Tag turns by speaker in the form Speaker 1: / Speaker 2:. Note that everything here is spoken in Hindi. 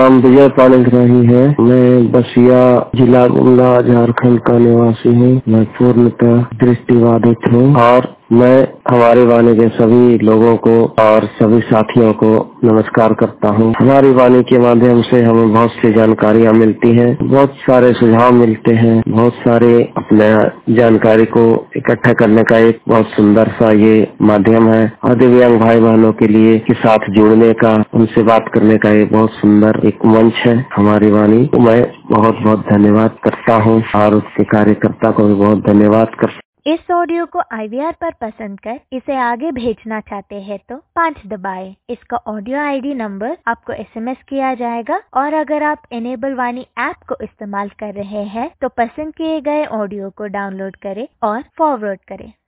Speaker 1: नाम विजय पाणिग्राही है। मैं बसिया जिला गुमला झारखंड का निवासी हूँ। मैं पूर्णतः दृष्टिबाधित हूँ और मैं हमारी वाणी के सभी लोगों को और सभी साथियों को नमस्कार करता हूँ। हमारी वाणी के माध्यम से हमें बहुत सी जानकारियाँ मिलती हैं, बहुत सारे सुझाव मिलते हैं, बहुत सारे अपने जानकारी को इकट्ठा करने का एक बहुत सुंदर सा ये माध्यम है और दिव्यांग भाई बहनों के लिए के साथ जुड़ने का, उनसे बात करने का ये बहुत सुंदर एक मंच है हमारी वाणी। मैं बहुत बहुत धन्यवाद करता हूँ और उसके कार्यकर्ता को भी बहुत धन्यवाद करता हूँ।
Speaker 2: इस ऑडियो को IVR पर पसंद कर इसे आगे भेजना चाहते हैं तो 5 दबाएं। इसका ऑडियो ID नंबर आपको SMS किया जाएगा और अगर आप इनेबल वाणी ऐप को इस्तेमाल कर रहे हैं तो पसंद किए गए ऑडियो को डाउनलोड करें और फॉरवर्ड करें।